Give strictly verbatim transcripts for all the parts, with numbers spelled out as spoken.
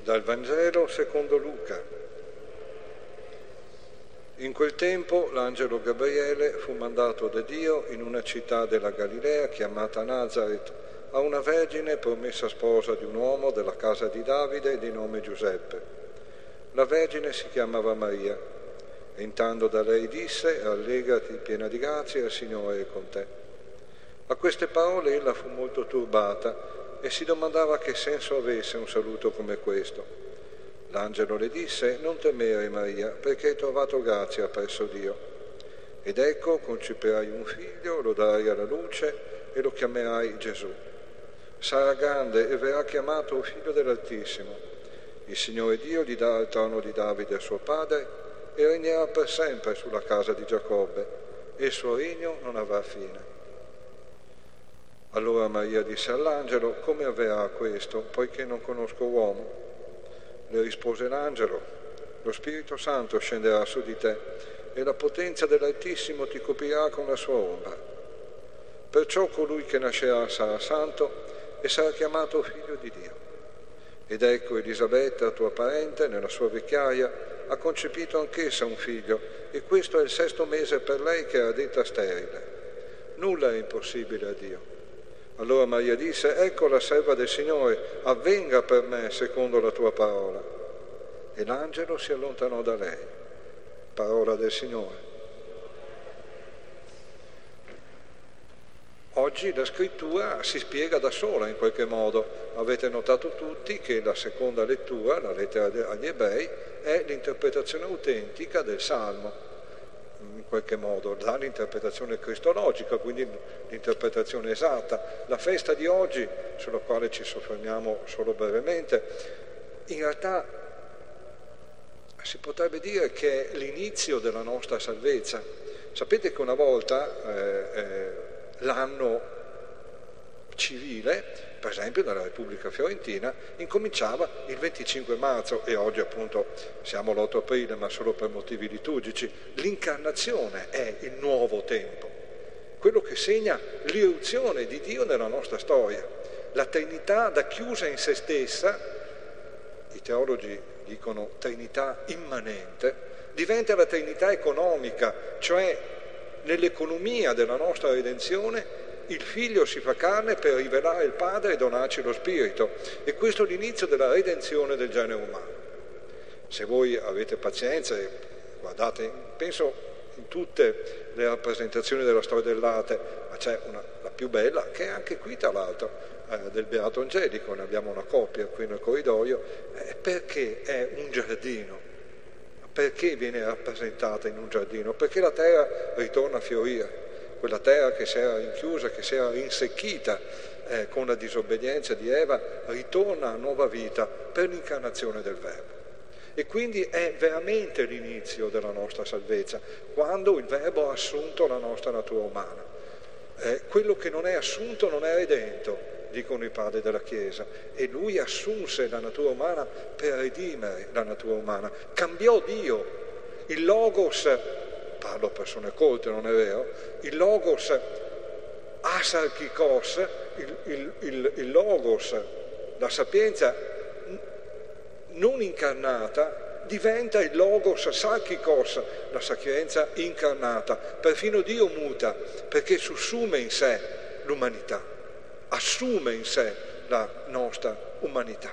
Dal Vangelo secondo Luca. In quel tempo l'angelo Gabriele fu mandato da Dio in una città della Galilea chiamata Nazaret a una vergine promessa sposa di un uomo della casa di Davide di nome Giuseppe. La vergine si chiamava Maria. Entrando da lei disse: «Rallegrati, piena di grazia, il Signore è con te». A queste parole ella fu molto turbata e si domandava che senso avesse un saluto come questo. L'angelo le disse: «Non temere, Maria, perché hai trovato grazia presso Dio. Ed ecco, concepirai un figlio, lo darai alla luce e lo chiamerai Gesù. Sarà grande e verrà chiamato figlio dell'Altissimo. Il Signore Dio gli darà il trono di Davide suo padre e regnerà per sempre sulla casa di Giacobbe, e il suo regno non avrà fine». Allora Maria disse all'angelo: «Come avverrà questo, poiché non conosco uomo?» Le rispose l'angelo: «Lo Spirito Santo scenderà su di te e la potenza dell'Altissimo ti coprirà con la sua ombra. Perciò colui che nascerà sarà santo e sarà chiamato figlio di Dio. Ed ecco, Elisabetta, tua parente, nella sua vecchiaia, ha concepito anch'essa un figlio, e questo è il sesto mese per lei che era detta sterile. Nulla è impossibile a Dio». Allora Maria disse: «Ecco la serva del Signore, avvenga per me secondo la tua parola». E l'angelo si allontanò da lei. Parola del Signore. Oggi la scrittura si spiega da sola in qualche modo. Avete notato tutti che la seconda lettura, la lettera agli Ebrei, è l'interpretazione autentica del Salmo. In qualche modo dà l'interpretazione cristologica, quindi l'interpretazione esatta. La festa di oggi, sulla quale ci soffermiamo solo brevemente, in realtà si potrebbe dire che è l'inizio della nostra salvezza. Sapete che una volta eh, eh, l'anno civile, per esempio nella Repubblica Fiorentina, incominciava il venticinque marzo, e oggi appunto siamo l'otto aprile, ma solo per motivi liturgici. L'incarnazione è il nuovo tempo, quello che segna l'irruzione di Dio nella nostra storia. La Trinità da chiusa in se stessa, i teologi dicono Trinità immanente, diventa la Trinità economica, cioè nell'economia della nostra redenzione il Figlio si fa carne per rivelare il Padre e donarci lo Spirito, e questo è l'inizio della redenzione del genere umano. Se voi avete pazienza e guardate, penso in tutte le rappresentazioni della storia dell'arte, ma c'è una, la più bella, che è anche qui tra l'altro, eh, del Beato Angelico, ne abbiamo una copia qui nel corridoio, eh, perché è un giardino. Perché viene rappresentata in un giardino? Perché la terra ritorna a fiorire. Quella terra che si era rinchiusa, che si era rinsecchita eh, con la disobbedienza di Eva, ritorna a nuova vita per l'incarnazione del Verbo. E quindi è veramente l'inizio della nostra salvezza, quando il Verbo ha assunto la nostra natura umana. Eh, quello che non è assunto non è redento, dicono i padri della Chiesa, e lui assunse la natura umana per redimere la natura umana. Cambiò Dio, il Logos. Parlo a persone colte, non è vero? Il Logos asarchikos, il, il, il, il Logos, la sapienza non incarnata, diventa il Logos sarchikos, la sapienza incarnata. Perfino Dio muta, perché sussume in sé l'umanità, assume in sé la nostra umanità,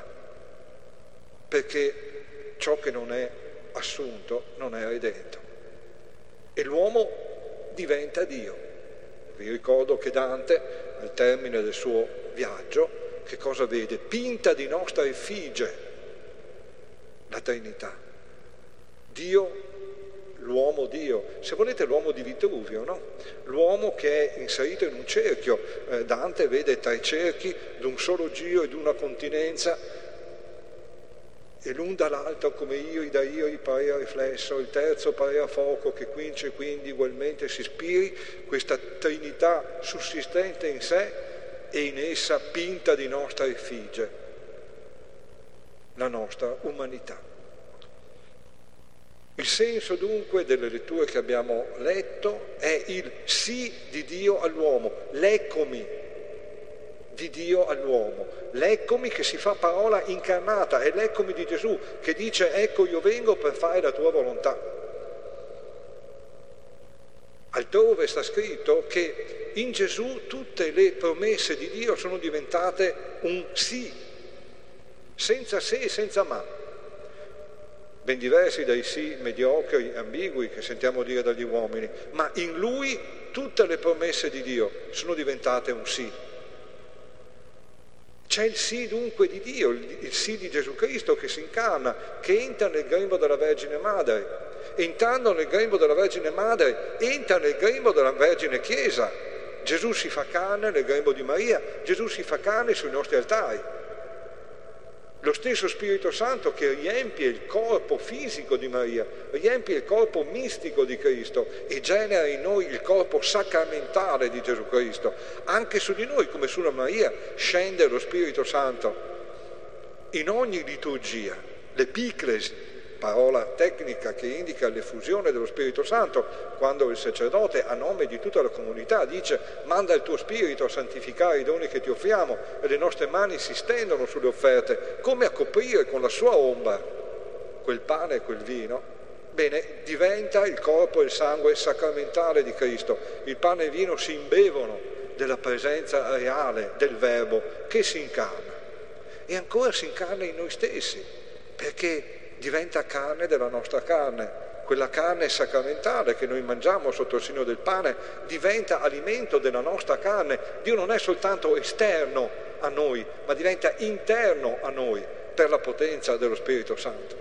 perché ciò che non è assunto non è redento. E l'uomo diventa Dio. Vi ricordo che Dante, al termine del suo viaggio, che cosa vede? Pinta di nostra effigie la Trinità. Dio, l'uomo Dio. Se volete l'uomo di Vitruvio, no? L'uomo che è inserito in un cerchio. Eh, Dante vede tre cerchi d'un solo giro e d'una continenza, e l'un dall'altro come iri da iri parea riflesso, il terzo parea fuoco che quince quindi ugualmente si spiri, questa Trinità sussistente in sé e in essa pinta di nostra effigie, la nostra umanità. Il senso dunque delle letture che abbiamo letto è il sì di Dio all'uomo, l'eccomi, di Dio all'uomo, l'eccomi che si fa parola incarnata, è l'eccomi di Gesù che dice ecco io vengo per fare la tua volontà. Altrove sta scritto che in Gesù tutte le promesse di Dio sono diventate un sì, senza se e senza ma, ben diversi dai sì mediocri, ambigui che sentiamo dire dagli uomini, ma in Lui tutte le promesse di Dio sono diventate un sì. C'è il sì dunque di Dio, il sì di Gesù Cristo che si incarna, che entra nel grembo della Vergine Madre. Entrando nel grembo della Vergine Madre, entra nel grembo della Vergine Chiesa. Gesù si fa carne nel grembo di Maria, Gesù si fa carne sui nostri altari. Lo stesso Spirito Santo che riempie il corpo fisico di Maria, riempie il corpo mistico di Cristo e genera in noi il corpo sacramentale di Gesù Cristo. Anche su di noi, come sulla Maria, scende lo Spirito Santo. In ogni liturgia, l'epiclesi, parola tecnica che indica l'effusione dello Spirito Santo, quando il sacerdote a nome di tutta la comunità dice manda il tuo Spirito a santificare i doni che ti offriamo e le nostre mani si stendono sulle offerte, come a coprire con la sua ombra quel pane e quel vino, bene, diventa il corpo e il sangue sacramentale di Cristo. Il pane e il vino si imbevono della presenza reale del Verbo che si incarna e ancora si incarna in noi stessi, perché diventa carne della nostra carne, quella carne sacramentale che noi mangiamo sotto il segno del pane diventa alimento della nostra carne. Dio non è soltanto esterno a noi, ma diventa interno a noi per la potenza dello Spirito Santo.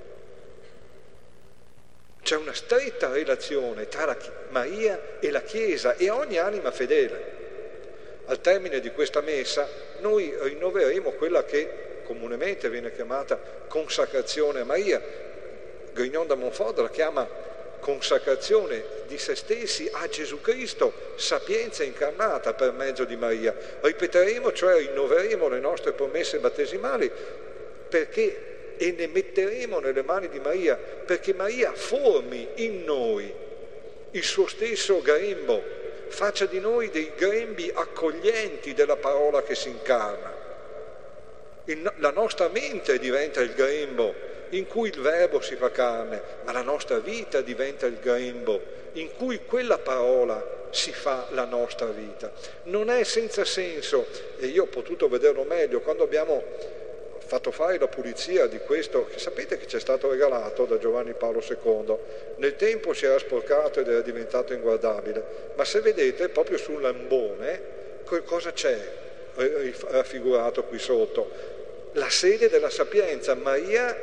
C'è una stretta relazione tra la Maria e la Chiesa e ogni anima fedele. Al termine di questa messa noi rinnoveremo quella che comunemente viene chiamata consacrazione a Maria. Grignon da Montfort la chiama consacrazione di se stessi a Gesù Cristo, sapienza incarnata per mezzo di Maria. Ripeteremo, cioè rinnoveremo le nostre promesse battesimali perché e ne metteremo nelle mani di Maria, perché Maria formi in noi il suo stesso grembo, faccia di noi dei grembi accoglienti della parola che si incarna. La nostra mente diventa il grembo in cui il Verbo si fa carne, ma la nostra vita diventa il grembo in cui quella parola si fa la nostra vita. Non è senza senso, e io ho potuto vederlo meglio, quando abbiamo fatto fare la pulizia di questo, che sapete che ci è stato regalato da Giovanni Paolo secondo, nel tempo si era sporcato ed era diventato inguardabile, ma se vedete proprio sul lambone cosa c'è raffigurato qui sotto? La sede della sapienza, Maria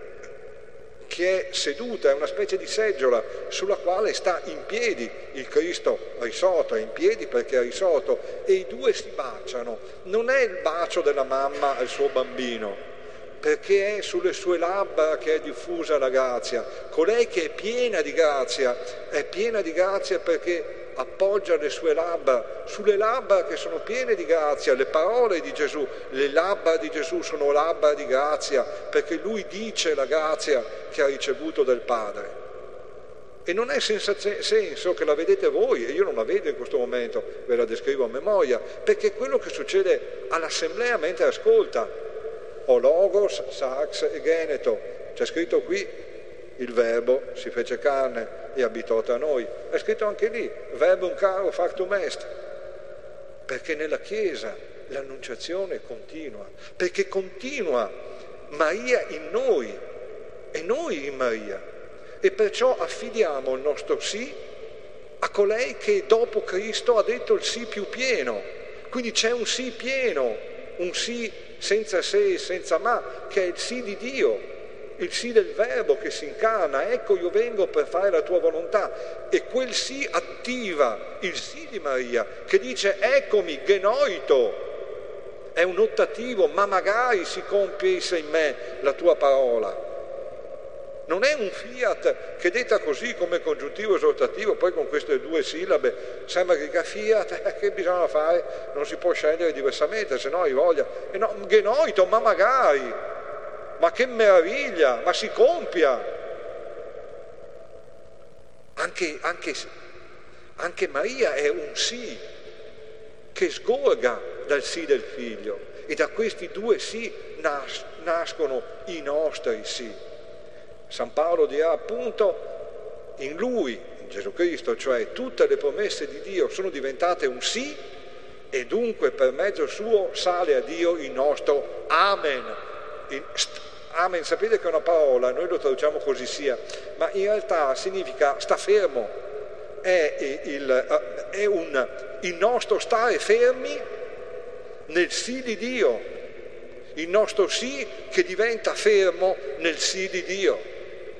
che è seduta, è una specie di seggiola sulla quale sta in piedi il Cristo risorto, è in piedi perché è risorto e i due si baciano. Non è il bacio della mamma al suo bambino, perché è sulle sue labbra che è diffusa la grazia. Colei che è piena di grazia, è piena di grazia perché appoggia le sue labbra sulle labbra che sono piene di grazia, le parole di Gesù. Le labbra di Gesù sono labbra di grazia perché lui dice la grazia che ha ricevuto del Padre. E non è senza senso che la vedete voi, e io non la vedo in questo momento, ve la descrivo a memoria, perché è quello che succede all'assemblea mentre ascolta. O logos, sarx e geneto, c'è scritto qui il Verbo si fece carne e abitò tra noi. È scritto anche lì, verbum caro factum est, perché nella Chiesa l'annunciazione continua, perché continua Maria in noi e noi in Maria, e perciò affidiamo il nostro sì a colei che dopo Cristo ha detto il sì più pieno. Quindi c'è un sì pieno, un sì senza se e senza ma, che è il sì di Dio, il sì del Verbo che si incarna. Ecco io vengo per fare la tua volontà, e quel sì attiva il sì di Maria che dice eccomi, genoito, è un ottativo, ma magari si compisse in me la tua parola. Non è un fiat che detta così come congiuntivo esortativo, poi con queste due sillabe sembra che dica fiat, eh, che bisogna fare, non si può scegliere diversamente, se no hai voglia. E no, genoito, ma magari, ma che meraviglia, ma si compia. Anche, anche, anche Maria è un sì che sgorga dal sì del Figlio, e da questi due sì nas- nascono i nostri sì. San Paolo dirà appunto, in Lui, in Gesù Cristo, cioè tutte le promesse di Dio sono diventate un sì, e dunque per mezzo suo sale a Dio il nostro Amen. In, st- Amen, sapete che è una parola, noi lo traduciamo così sia, ma in realtà significa sta fermo, è, il, è un, il nostro stare fermi nel sì di Dio, il nostro sì che diventa fermo nel sì di Dio.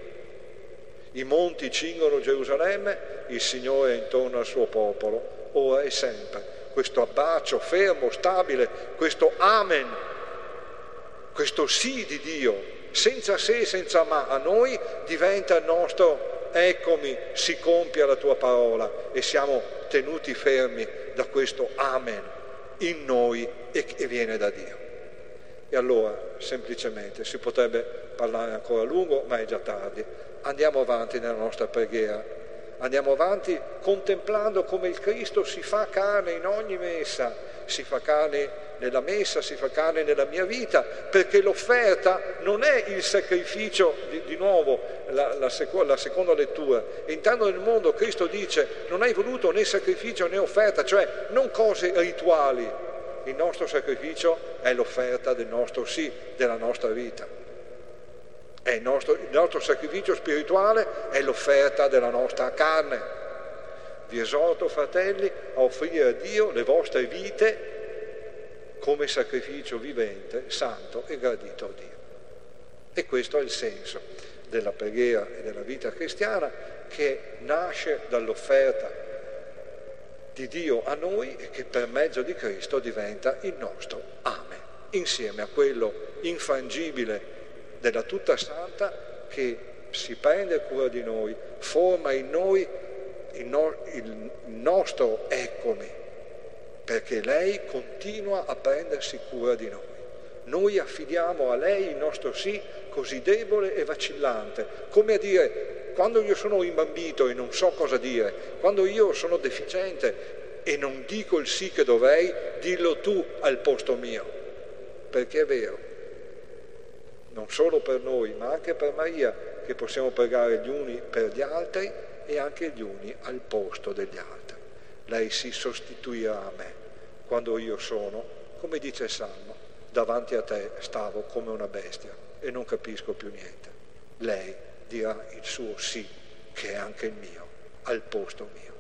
I monti cingono Gerusalemme, il Signore è intorno al suo popolo, ora e sempre. Questo abbraccio fermo, stabile, questo Amen, questo sì di Dio, senza se e senza ma, a noi diventa il nostro eccomi, si compia la tua parola, e siamo tenuti fermi da questo Amen in noi e che viene da Dio. E allora, semplicemente, si potrebbe parlare ancora a lungo, ma è già tardi. Andiamo avanti nella nostra preghiera, andiamo avanti contemplando come il Cristo si fa carne in ogni messa, si fa carne nella messa, si fa carne nella mia vita, perché l'offerta non è il sacrificio, di, di nuovo la, la, seco, la seconda lettura, entrando nel mondo Cristo dice non hai voluto né sacrificio né offerta, cioè non cose rituali, il nostro sacrificio è l'offerta del nostro sì, della nostra vita. È il, nostro, il nostro sacrificio spirituale è l'offerta della nostra carne. Vi esorto, fratelli, a offrire a Dio le vostre vite come sacrificio vivente, santo e gradito a Dio. E questo è il senso della preghiera e della vita cristiana, che nasce dall'offerta di Dio a noi e che per mezzo di Cristo diventa il nostro Amen, insieme a quello infrangibile della tutta santa che si prende cura di noi, forma in noi il, no, il nostro eccomi, perché lei continua a prendersi cura di noi. Noi affidiamo a lei il nostro sì così debole e vacillante, come a dire, quando io sono imbambito e non so cosa dire, quando io sono deficiente e non dico il sì che dovrei, dillo tu al posto mio, perché è vero. Non solo per noi, ma anche per Maria, che possiamo pregare gli uni per gli altri e anche gli uni al posto degli altri. Lei si sostituirà a me quando io sono, come dice il Salmo, davanti a te stavo come una bestia e non capisco più niente. Lei dirà il suo sì, che è anche il mio, al posto mio.